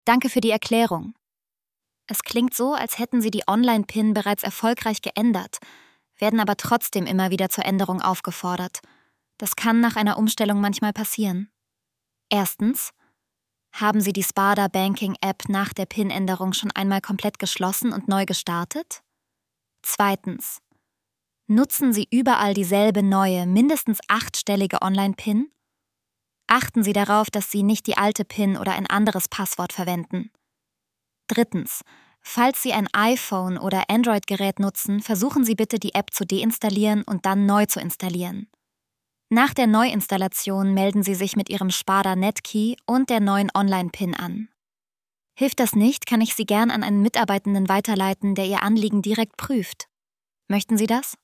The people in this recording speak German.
Danke für die Erklärung. Es klingt so, als hätten Sie die Online-PIN bereits erfolgreich geändert, werden aber trotzdem immer wieder zur Änderung aufgefordert. Das kann nach einer Umstellung manchmal passieren. Erstens: Haben Sie die Sparda Banking App nach der PIN-Änderung schon einmal komplett geschlossen und neu gestartet? Zweitens: Nutzen Sie überall dieselbe neue, mindestens 8-stellige Online-PIN? Achten Sie darauf, dass Sie nicht die alte PIN oder ein anderes Passwort verwenden. Drittens: Falls Sie ein iPhone- oder Android-Gerät nutzen, versuchen Sie bitte, die App zu deinstallieren und dann neu zu installieren. Nach der Neuinstallation melden Sie sich mit Ihrem Sparda Netkey und der neuen Online-PIN an. Hilft das nicht, kann ich Sie gern an einen Mitarbeitenden weiterleiten, der Ihr Anliegen direkt prüft. Möchten Sie das?